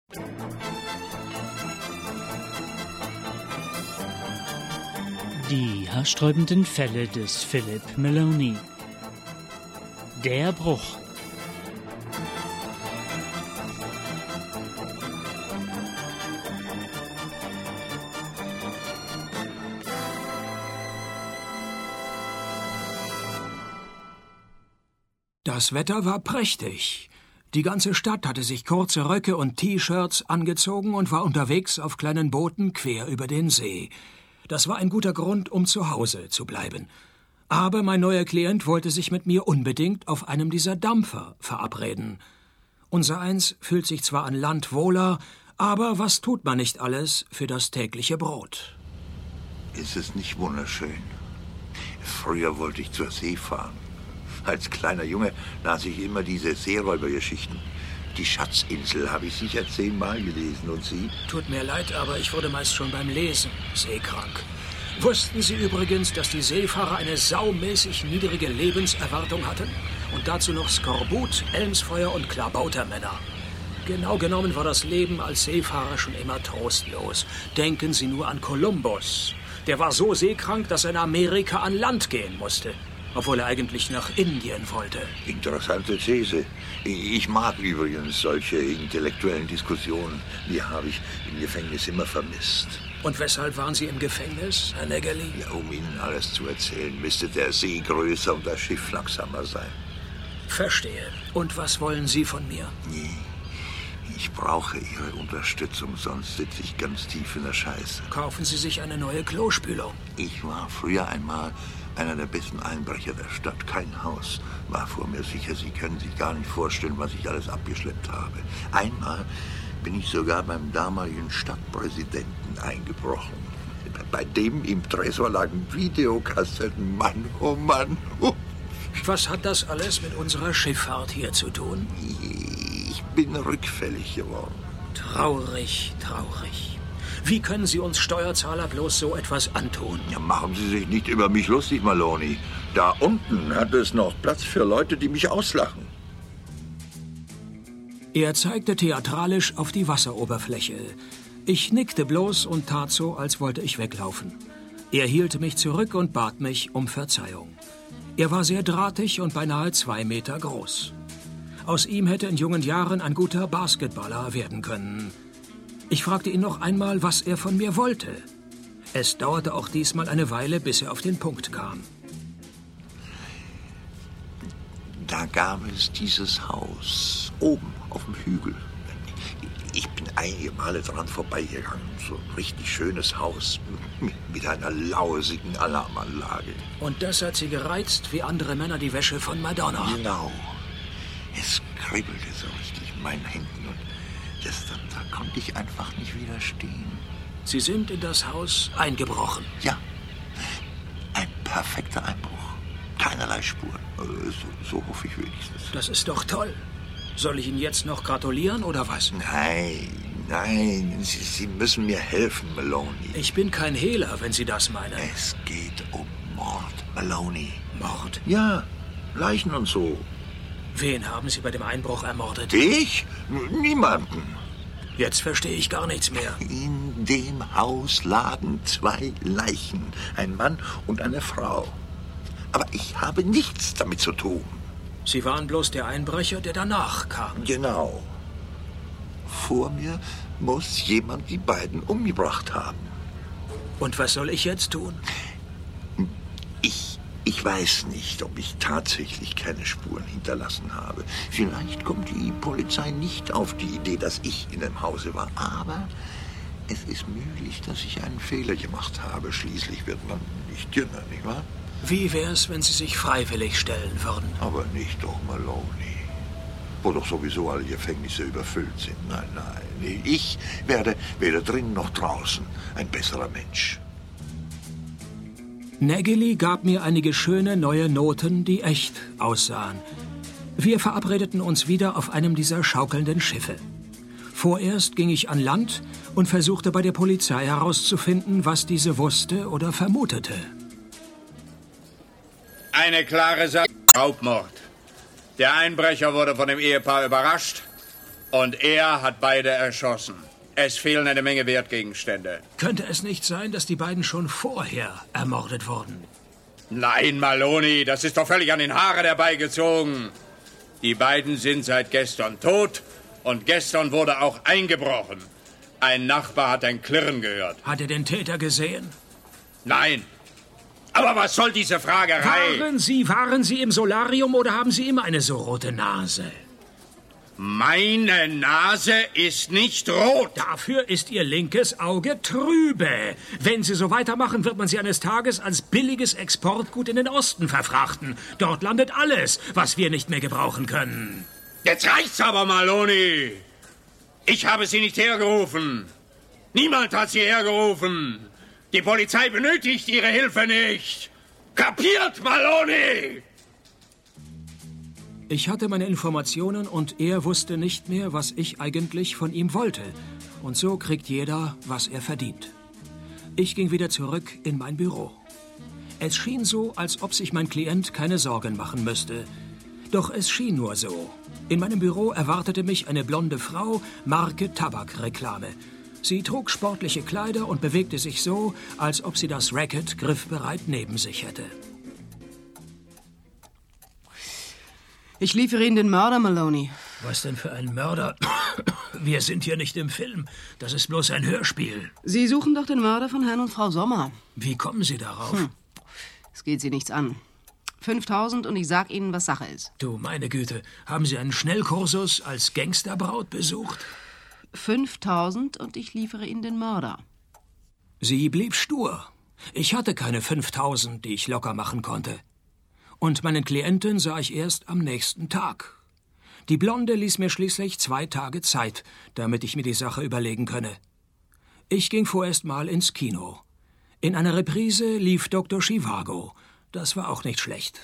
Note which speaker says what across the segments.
Speaker 1: Die haarsträubenden Fälle des Philip Maloney. Der Bruch.
Speaker 2: Das Wetter war prächtig. Die ganze Stadt hatte sich kurze Röcke und T-Shirts angezogen und war unterwegs auf kleinen Booten quer über den See. Das war ein guter Grund, um zu Hause zu bleiben. Aber mein neuer Klient wollte sich mit mir unbedingt auf einem dieser Dampfer verabreden. Unsereins fühlt sich zwar an Land wohler, aber was tut man nicht alles für das tägliche Brot?
Speaker 3: Ist es nicht wunderschön? Früher wollte ich zur See fahren. Als kleiner Junge las ich immer diese Seeräubergeschichten. Die Schatzinsel habe ich sicher 10-mal gelesen. Und Sie?
Speaker 2: Tut mir leid, aber ich wurde meist schon beim Lesen seekrank. Wussten Sie übrigens, dass die Seefahrer eine saumäßig niedrige Lebenserwartung hatten? Und dazu noch Skorbut, Elmsfeuer und Klabautermänner. Genau genommen war das Leben als Seefahrer schon immer trostlos. Denken Sie nur an Kolumbus. Der war so seekrank, dass er in Amerika an Land gehen musste. Obwohl er eigentlich nach Indien wollte.
Speaker 3: Interessante These. Ich mag übrigens solche intellektuellen Diskussionen. Die habe ich im Gefängnis immer vermisst.
Speaker 2: Und weshalb waren Sie im Gefängnis, Herr Nägeli?
Speaker 3: Ja, um Ihnen alles zu erzählen, müsste der See größer und das Schiff langsamer sein.
Speaker 2: Verstehe. Und was wollen Sie von mir?
Speaker 3: Nee. Ich brauche Ihre Unterstützung, sonst sitze ich ganz tief in der Scheiße.
Speaker 2: Kaufen Sie sich eine neue Klospülung.
Speaker 3: Ich war früher einmal einer der besten Einbrecher der Stadt. Kein Haus war vor mir sicher. Sie können sich gar nicht vorstellen, was ich alles abgeschleppt habe. Einmal bin ich sogar beim damaligen Stadtpräsidenten eingebrochen. Bei dem im Tresor lagen Videokassetten. Mann, oh Mann.
Speaker 2: Was hat das alles mit unserer Schifffahrt hier zu tun?
Speaker 3: Ich bin rückfällig geworden.
Speaker 2: Traurig, traurig. Wie können Sie uns Steuerzahler bloß so etwas antun?
Speaker 3: Ja, machen Sie sich nicht über mich lustig, Maloney. Da unten hat es noch Platz für Leute, die mich auslachen.
Speaker 2: Er zeigte theatralisch auf die Wasseroberfläche. Ich nickte bloß und tat so, als wollte ich weglaufen. Er hielt mich zurück und bat mich um Verzeihung. Er war sehr drahtig und beinahe 2 Meter groß. Aus ihm hätte in jungen Jahren ein guter Basketballer werden können. Ich fragte ihn noch einmal, was er von mir wollte. Es dauerte auch diesmal eine Weile, bis er auf den Punkt kam.
Speaker 3: Da gab es dieses Haus, oben auf dem Hügel. Ich bin einige Male dran vorbeigegangen. So ein richtig schönes Haus mit einer lausigen Alarmanlage.
Speaker 2: Und das hat Sie gereizt, wie andere Männer die Wäsche von Madonna?
Speaker 3: Genau. Es kribbelte so richtig in meinen Händen und da konnte ich einfach nicht widerstehen.
Speaker 2: Sie sind in das Haus eingebrochen?
Speaker 3: Ja, ein perfekter Einbruch. Keinerlei Spuren. So hoffe ich wenigstens.
Speaker 2: Das ist doch toll. Soll ich Ihnen jetzt noch gratulieren oder was?
Speaker 3: Nein, Sie müssen mir helfen, Maloney.
Speaker 2: Ich bin kein Hehler, wenn Sie das meinen.
Speaker 3: Es geht um Mord, Maloney.
Speaker 2: Mord?
Speaker 3: Ja, Leichen und so.
Speaker 2: Wen haben Sie bei dem Einbruch ermordet?
Speaker 3: Ich? Niemanden.
Speaker 2: Jetzt verstehe ich gar nichts mehr.
Speaker 3: In dem Haus lagen 2 Leichen. Ein Mann und eine Frau. Aber ich habe nichts damit zu tun.
Speaker 2: Sie waren bloß der Einbrecher, der danach kam.
Speaker 3: Genau. Vor mir muss jemand die beiden umgebracht haben.
Speaker 2: Und was soll ich jetzt tun?
Speaker 3: Ich weiß nicht, ob ich tatsächlich keine Spuren hinterlassen habe. Vielleicht kommt die Polizei nicht auf die Idee, dass ich in dem Hause war. Aber es ist möglich, dass ich einen Fehler gemacht habe. Schließlich wird man nicht jünger, nicht wahr?
Speaker 2: Wie wär's, wenn Sie sich freiwillig stellen würden?
Speaker 3: Aber nicht doch, Maloney. Wo doch sowieso alle Gefängnisse überfüllt sind. Nein. Ich werde weder drin noch draußen ein besserer Mensch.
Speaker 2: Nägeli gab mir einige schöne neue Noten, die echt aussahen. Wir verabredeten uns wieder auf einem dieser schaukelnden Schiffe. Vorerst ging ich an Land und versuchte bei der Polizei herauszufinden, was diese wusste oder vermutete.
Speaker 4: Eine klare Sache. Raubmord. Der Einbrecher wurde von dem Ehepaar überrascht. Und er hat beide erschossen. Es fehlen eine Menge Wertgegenstände.
Speaker 2: Könnte es nicht sein, dass die beiden schon vorher ermordet wurden?
Speaker 4: Nein, Maloney, das ist doch völlig an den Haaren herbeigezogen. Die beiden sind seit gestern tot und gestern wurde auch eingebrochen. Ein Nachbar hat ein Klirren gehört.
Speaker 2: Hat er den Täter gesehen?
Speaker 4: Nein. Aber was soll diese Fragerei?
Speaker 2: Waren Sie im Solarium oder haben Sie immer eine so rote Nase?
Speaker 4: Meine Nase ist nicht rot.
Speaker 2: Dafür ist Ihr linkes Auge trübe. Wenn Sie so weitermachen, wird man Sie eines Tages als billiges Exportgut in den Osten verfrachten. Dort landet alles, was wir nicht mehr gebrauchen können.
Speaker 4: Jetzt reicht's aber, Maloney. Ich habe Sie nicht hergerufen. Niemand hat Sie hergerufen. Die Polizei benötigt Ihre Hilfe nicht. Kapiert, Maloney?
Speaker 2: Ich hatte meine Informationen und er wusste nicht mehr, was ich eigentlich von ihm wollte. Und so kriegt jeder, was er verdient. Ich ging wieder zurück in mein Büro. Es schien so, als ob sich mein Klient keine Sorgen machen müsste. Doch es schien nur so. In meinem Büro erwartete mich eine blonde Frau, Marke Tabakreklame. Sie trug sportliche Kleider und bewegte sich so, als ob sie das Racket griffbereit neben sich hätte.
Speaker 5: Ich liefere Ihnen den Mörder, Maloney.
Speaker 2: Was denn für ein Mörder? Wir sind hier nicht im Film. Das ist bloß ein Hörspiel.
Speaker 5: Sie suchen doch den Mörder von Herrn und Frau Sommer.
Speaker 2: Wie kommen Sie darauf?
Speaker 5: Es geht Sie nichts an. 5.000 und ich sag Ihnen, was Sache ist.
Speaker 2: Du, meine Güte, haben Sie einen Schnellkursus als Gangsterbraut besucht?
Speaker 5: 5.000 und ich liefere Ihnen den Mörder.
Speaker 2: Sie blieb stur. Ich hatte keine 5.000, die ich locker machen konnte. Und meinen Klienten sah ich erst am nächsten Tag. Die Blonde ließ mir schließlich 2 Tage Zeit, damit ich mir die Sache überlegen könne. Ich ging vorerst mal ins Kino. In einer Reprise lief Dr. Zhivago. Das war auch nicht schlecht.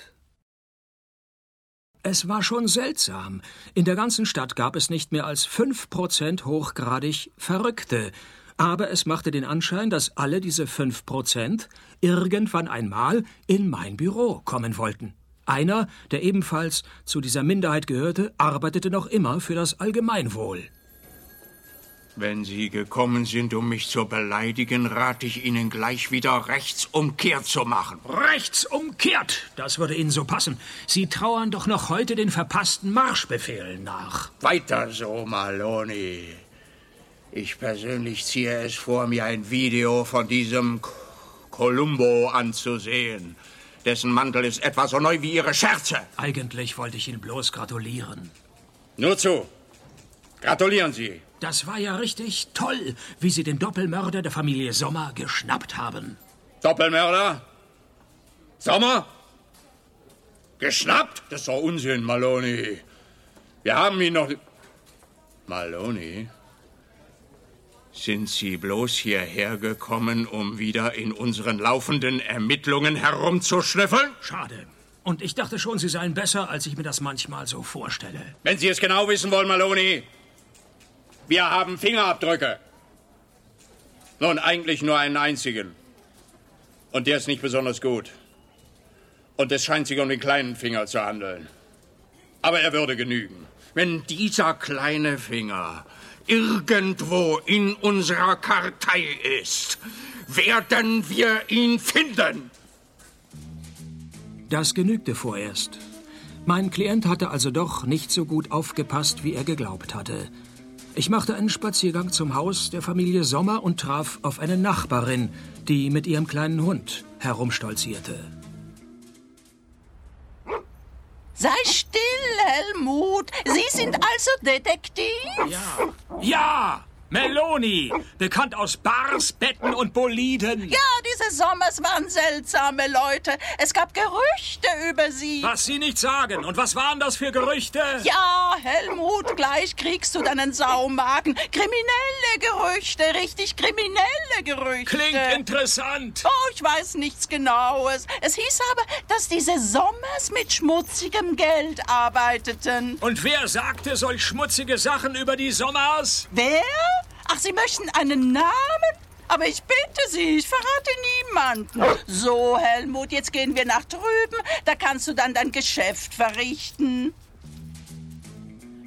Speaker 2: Es war schon seltsam. In der ganzen Stadt gab es nicht mehr als 5% hochgradig Verrückte. Aber es machte den Anschein, dass alle diese 5% irgendwann einmal in mein Büro kommen wollten. Einer, der ebenfalls zu dieser Minderheit gehörte, arbeitete noch immer für das Allgemeinwohl.
Speaker 4: Wenn Sie gekommen sind, um mich zu beleidigen, rate ich Ihnen gleich wieder rechtsumkehrt zu machen.
Speaker 2: Rechtsumkehrt? Das würde Ihnen so passen. Sie trauern doch noch heute den verpassten Marschbefehlen nach.
Speaker 4: Weiter so, Maloney. Ich persönlich ziehe es vor, mir ein Video von diesem Columbo anzusehen. Dessen Mantel ist etwa so neu wie Ihre Scherze.
Speaker 2: Eigentlich wollte ich Ihnen bloß gratulieren.
Speaker 4: Nur zu. Gratulieren Sie.
Speaker 2: Das war ja richtig toll, wie Sie den Doppelmörder der Familie Sommer geschnappt haben.
Speaker 4: Doppelmörder? Sommer? Geschnappt? Das ist doch Unsinn, Maloney. Wir haben ihn noch... Maloney? Sind Sie bloß hierher gekommen, um wieder in unseren laufenden Ermittlungen herumzuschnüffeln?
Speaker 2: Schade. Und ich dachte schon, Sie seien besser, als ich mir das manchmal so vorstelle.
Speaker 4: Wenn Sie es genau wissen wollen, Maloney, wir haben Fingerabdrücke. Nun, eigentlich nur einen einzigen. Und der ist nicht besonders gut. Und es scheint sich um den kleinen Finger zu handeln. Aber er würde genügen. Wenn dieser kleine Finger irgendwo in unserer Kartei ist, werden wir ihn finden.
Speaker 2: Das genügte vorerst. Mein Klient hatte also doch nicht so gut aufgepasst, wie er geglaubt hatte. Ich machte einen Spaziergang zum Haus der Familie Sommer und traf auf eine Nachbarin, die mit ihrem kleinen Hund herumstolzierte.
Speaker 6: Sei still, Helmut. Sie sind also Detektiv?
Speaker 2: Ja, Meloni, bekannt aus Bars, Betten und Boliden.
Speaker 6: Ja, diese Sommers waren seltsame Leute. Es gab Gerüchte über sie.
Speaker 2: Was Sie nicht sagen. Und was waren das für Gerüchte?
Speaker 6: Ja, Helmut, gleich kriegst du deinen Saumagen. Kriminelle Gerüchte, richtig kriminelle Gerüchte.
Speaker 2: Klingt interessant.
Speaker 6: Oh, ich weiß nichts Genaues. Es hieß aber, dass diese Sommers mit schmutzigem Geld arbeiteten.
Speaker 2: Und wer sagte solch schmutzige Sachen über die Sommers?
Speaker 6: Wer? Ach, Sie möchten einen Namen? Aber ich bitte Sie, ich verrate niemanden. So, Helmut, jetzt gehen wir nach drüben. Da kannst du dann dein Geschäft verrichten.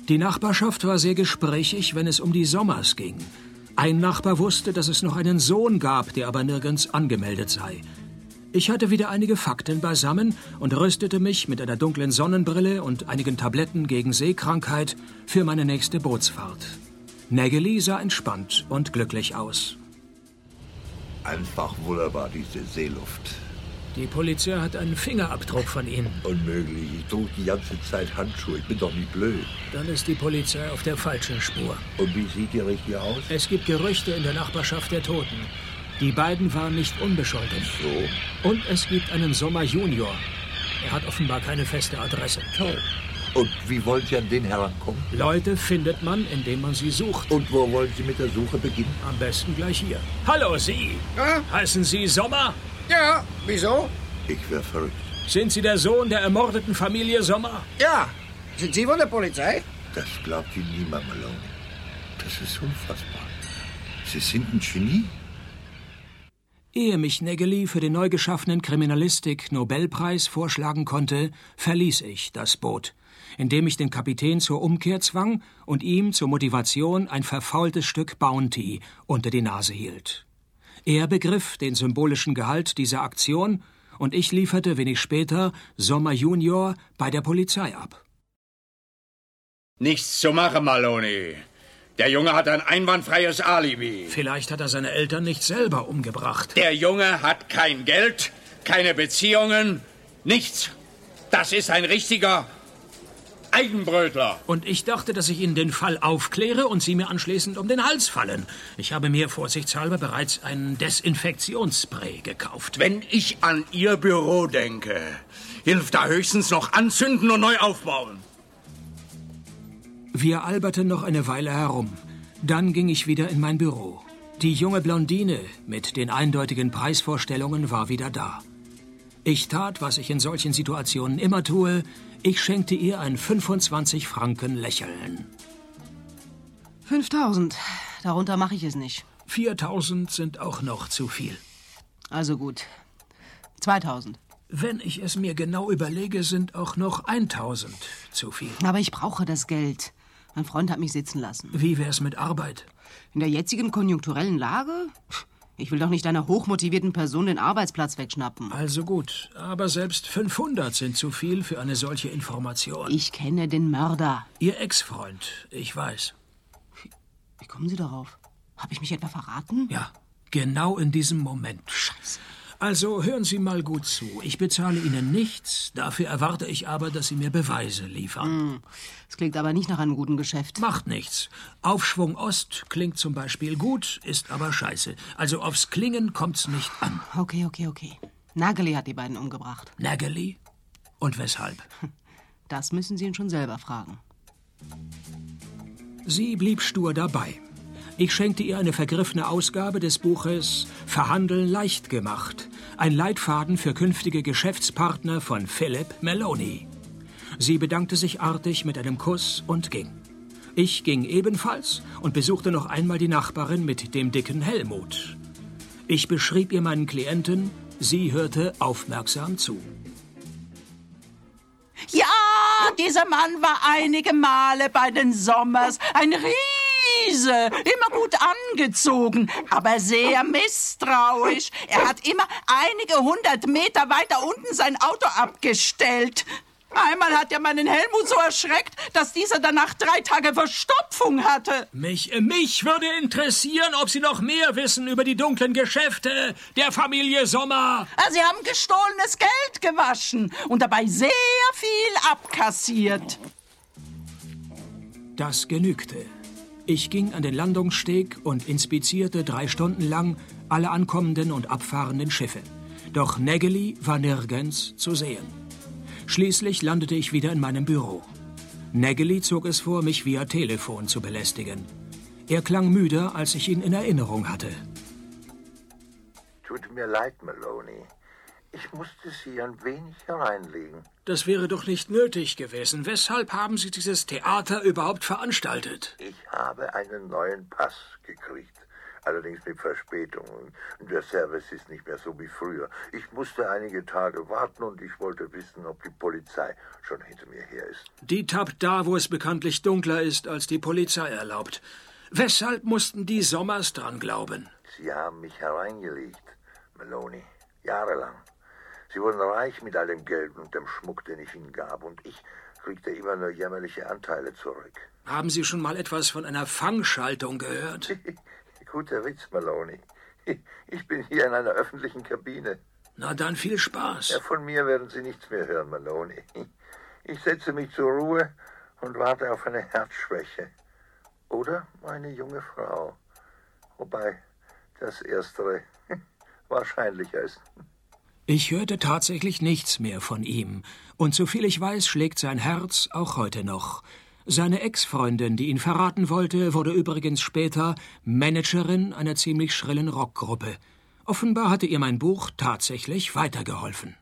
Speaker 2: Die Nachbarschaft war sehr gesprächig, wenn es um die Sommers ging. Ein Nachbar wusste, dass es noch einen Sohn gab, der aber nirgends angemeldet sei. Ich hatte wieder einige Fakten beisammen und rüstete mich mit einer dunklen Sonnenbrille und einigen Tabletten gegen Seekrankheit für meine nächste Bootsfahrt. Nägeli sah entspannt und glücklich aus.
Speaker 3: Einfach wunderbar, diese Seeluft.
Speaker 2: Die Polizei hat einen Fingerabdruck von Ihnen.
Speaker 3: Unmöglich, ich trug die ganze Zeit Handschuhe, ich bin doch nicht blöd.
Speaker 2: Dann ist die Polizei auf der falschen Spur.
Speaker 3: Und wie sieht die richtig aus?
Speaker 2: Es gibt Gerüchte in der Nachbarschaft der Toten. Die beiden waren nicht unbescholten.
Speaker 3: So?
Speaker 2: Und es gibt einen Sommer Junior. Er hat offenbar keine feste Adresse.
Speaker 3: Toll. Und wie wollen Sie an den herankommen?
Speaker 2: Leute findet man, indem man sie sucht.
Speaker 3: Und wo wollen Sie mit der Suche beginnen?
Speaker 2: Am besten gleich hier. Hallo, Sie!
Speaker 7: Ja?
Speaker 2: Heißen Sie Sommer?
Speaker 7: Ja, wieso?
Speaker 3: Ich wäre verrückt.
Speaker 2: Sind Sie der Sohn der ermordeten Familie Sommer?
Speaker 7: Ja. Sind Sie von der Polizei?
Speaker 3: Das glaubt Ihnen niemand, Maloney. Das ist unfassbar. Sie sind ein Genie?
Speaker 2: Ehe mich Nägeli für den neu geschaffenen Kriminalistik-Nobelpreis vorschlagen konnte, verließ ich das Boot, indem ich den Kapitän zur Umkehr zwang und ihm zur Motivation ein verfaultes Stück Bounty unter die Nase hielt. Er begriff den symbolischen Gehalt dieser Aktion und ich lieferte wenig später Sommer Junior bei der Polizei ab.
Speaker 4: Nichts zu machen, Maloney. Der Junge hat ein einwandfreies Alibi.
Speaker 2: Vielleicht hat er seine Eltern nicht selber umgebracht.
Speaker 4: Der Junge hat kein Geld, keine Beziehungen, nichts. Das ist ein richtiger Eigenbrötler.
Speaker 2: Und ich dachte, dass ich Ihnen den Fall aufkläre und Sie mir anschließend um den Hals fallen. Ich habe mir vorsichtshalber bereits ein Desinfektionsspray gekauft.
Speaker 4: Wenn ich an Ihr Büro denke, hilft da höchstens noch anzünden und neu aufbauen.
Speaker 2: Wir alberten noch eine Weile herum. Dann ging ich wieder in mein Büro. Die junge Blondine mit den eindeutigen Preisvorstellungen war wieder da. Ich tat, was ich in solchen Situationen immer tue. Ich schenkte ihr ein 25 Franken Lächeln.
Speaker 5: 5.000. Darunter mache ich es nicht.
Speaker 2: 4.000 sind auch noch zu viel.
Speaker 5: Also gut. 2.000.
Speaker 2: Wenn ich es mir genau überlege, sind auch noch 1.000 zu viel.
Speaker 5: Aber ich brauche das Geld. Mein Freund hat mich sitzen lassen.
Speaker 2: Wie wär's mit Arbeit?
Speaker 5: In der jetzigen konjunkturellen Lage? Ich will doch nicht einer hochmotivierten Person den Arbeitsplatz wegschnappen.
Speaker 2: Also gut, aber selbst 500 sind zu viel für eine solche Information.
Speaker 5: Ich kenne den Mörder.
Speaker 2: Ihr Ex-Freund, ich weiß.
Speaker 5: Wie kommen Sie darauf? Habe ich mich etwa verraten?
Speaker 2: Ja, genau in diesem Moment.
Speaker 5: Scheiße.
Speaker 2: Also hören Sie mal gut zu. Ich bezahle Ihnen nichts, dafür erwarte ich aber, dass Sie mir Beweise liefern.
Speaker 5: Das klingt aber nicht nach einem guten Geschäft.
Speaker 2: Macht nichts. Aufschwung Ost klingt zum Beispiel gut, ist aber scheiße. Also aufs Klingen kommt's nicht an.
Speaker 5: Okay. Nägeli hat die beiden umgebracht.
Speaker 2: Nägeli? Und weshalb?
Speaker 5: Das müssen Sie ihn schon selber fragen.
Speaker 2: Sie blieb stur dabei. Ich schenkte ihr eine vergriffene Ausgabe des Buches »Verhandeln leicht gemacht«, ein Leitfaden für künftige Geschäftspartner von Philip Maloney. Sie bedankte sich artig mit einem Kuss und ging. Ich ging ebenfalls und besuchte noch einmal die Nachbarin mit dem dicken Helmut. Ich beschrieb ihr meinen Klienten, sie hörte aufmerksam zu.
Speaker 6: Ja, dieser Mann war einige Male bei den Sommers. Ein Riese, immer gut angezogen, aber sehr misstrauisch. Er hat immer einige 100 Meter weiter unten sein Auto abgestellt. Einmal hat er meinen Helmut so erschreckt, dass dieser danach 3 Tage Verstopfung hatte.
Speaker 2: Mich würde interessieren, ob Sie noch mehr wissen über die dunklen Geschäfte der Familie Sommer.
Speaker 6: Sie haben gestohlenes Geld gewaschen und dabei sehr viel abkassiert.
Speaker 2: Das genügte. Ich ging an den Landungssteg und inspizierte 3 Stunden lang alle ankommenden und abfahrenden Schiffe. Doch Nägeli war nirgends zu sehen. Schließlich landete ich wieder in meinem Büro. Nägeli zog es vor, mich via Telefon zu belästigen. Er klang müder, als ich ihn in Erinnerung hatte.
Speaker 3: Tut mir leid, Maloney. Ich musste Sie ein wenig hereinlegen.
Speaker 2: Das wäre doch nicht nötig gewesen. Weshalb haben Sie dieses Theater überhaupt veranstaltet?
Speaker 3: Ich habe einen neuen Pass gekriegt. allerdings mit Verspätung. Der Service ist nicht mehr so wie früher. Ich musste einige Tage warten und ich wollte wissen, ob die Polizei schon hinter mir her ist.
Speaker 2: Die tappt da, wo es bekanntlich dunkler ist, als die Polizei erlaubt. Weshalb mussten die Sommers dran glauben?
Speaker 3: Sie haben mich hereingelegt, Maloney, jahrelang. Sie wurden reich mit all dem Geld und dem Schmuck, den ich ihnen gab, und ich kriegte immer nur jämmerliche Anteile zurück.
Speaker 2: Haben Sie schon mal etwas von einer Fangschaltung gehört?
Speaker 3: Guter Witz, Maloney. Ich bin hier in einer öffentlichen Kabine.
Speaker 2: Na dann viel Spaß.
Speaker 3: Ja, von mir werden Sie nichts mehr hören, Maloney. Ich setze mich zur Ruhe und warte auf eine Herzschwäche. Oder eine junge Frau. Wobei das Erstere wahrscheinlicher ist.
Speaker 2: Ich hörte tatsächlich nichts mehr von ihm. Und soviel ich weiß, schlägt sein Herz auch heute noch. Seine Ex-Freundin, die ihn verraten wollte, wurde übrigens später Managerin einer ziemlich schrillen Rockgruppe. Offenbar hatte ihr mein Buch tatsächlich weitergeholfen.